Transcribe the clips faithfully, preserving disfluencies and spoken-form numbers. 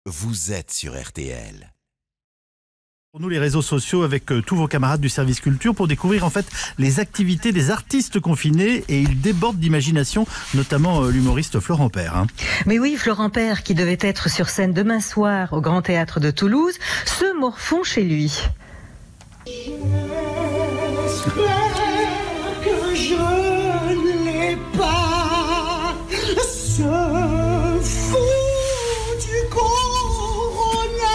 vous êtes sur R T L. Pour nous, les réseaux sociaux avec euh, tous vos camarades du service culture pour découvrir en fait les activités des artistes confinés, et ils débordent d'imagination, notamment euh, l'humoriste Florent Père. Hein. Mais oui, Florent Père, qui devait être sur scène demain soir au Grand Théâtre de Toulouse, se morfond chez lui. J'espère que je ne l'ai pas, ce fou du corona.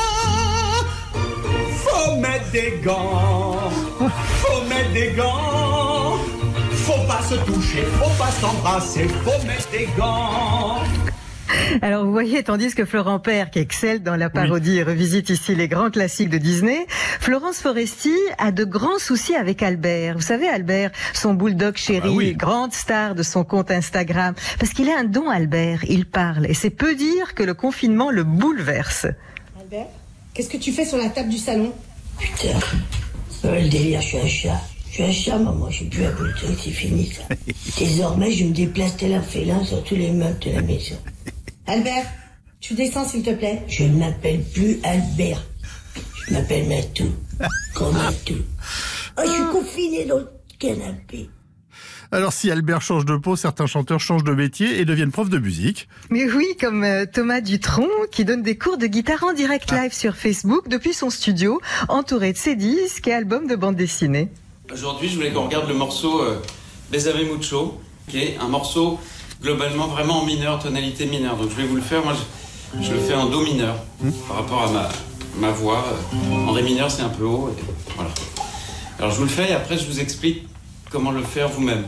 Faut mettre des gants, faut mettre des gants, faut pas se toucher, faut pas s'embrasser, faut mettre des gants. Alors vous voyez, tandis que Florent Père, qui excelle dans la parodie, oui, revisite ici les grands classiques de Disney, Florence Foresti a de grands soucis avec Albert. Vous savez, Albert, son bulldog chéri, ah bah oui, grande star de son compte Instagram. Parce qu'il a un don, Albert, il parle. Et c'est peu dire que le confinement le bouleverse. Albert, qu'est-ce que tu fais sur la table du salon? Putain, c'est pas le délire, je suis un chat. Je suis un chat, maman, je suis plus un bulldog, c'est fini ça. Désormais, je me déplace tel un félin sur tous les meubles de la maison. Albert, tu descends s'il te plaît. Je ne m'appelle plus Albert. Je m'appelle Matou. Comme Matou. Oh, je suis confiné dans le canapé. Alors si Albert change de peau, certains chanteurs changent de métier et deviennent profs de musique. Mais oui, comme euh, Thomas Dutronc, qui donne des cours de guitare en direct live ah. sur Facebook depuis son studio, entouré de ses disques et albums de bande dessinée. Aujourd'hui, je voulais qu'on regarde le morceau euh, Bésame Mucho, qui est un morceau globalement vraiment en mineur, tonalité mineure. Donc je vais vous le faire, moi je, je le fais en do mineur, mmh. par rapport à ma, ma voix. En ré mineur c'est un peu haut, et voilà. Alors je vous le fais et après je vous explique comment le faire vous-même.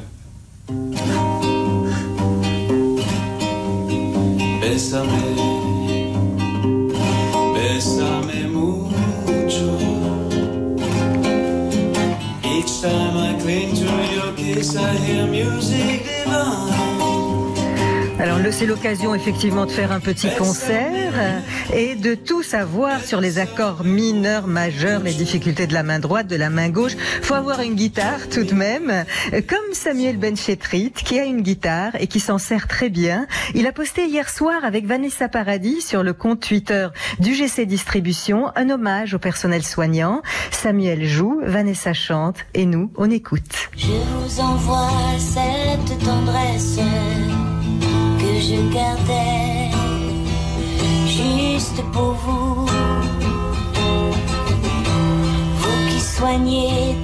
Bésame, bésame mucho. Each time I cling to your kiss I hear music divine. Alors c'est l'occasion effectivement de faire un petit concert et de tout savoir sur les accords mineurs, majeurs, les difficultés de la main droite, de la main gauche. Faut avoir une guitare tout de même, comme Samuel Benchetrit qui a une guitare et qui s'en sert très bien. Il a posté hier soir avec Vanessa Paradis sur le compte Twitter du G C Distribution un hommage au personnel soignant. Samuel joue, Vanessa chante et nous on écoute. Je vous envoie cette tendresse que je gardais juste pour vous, vous qui soignez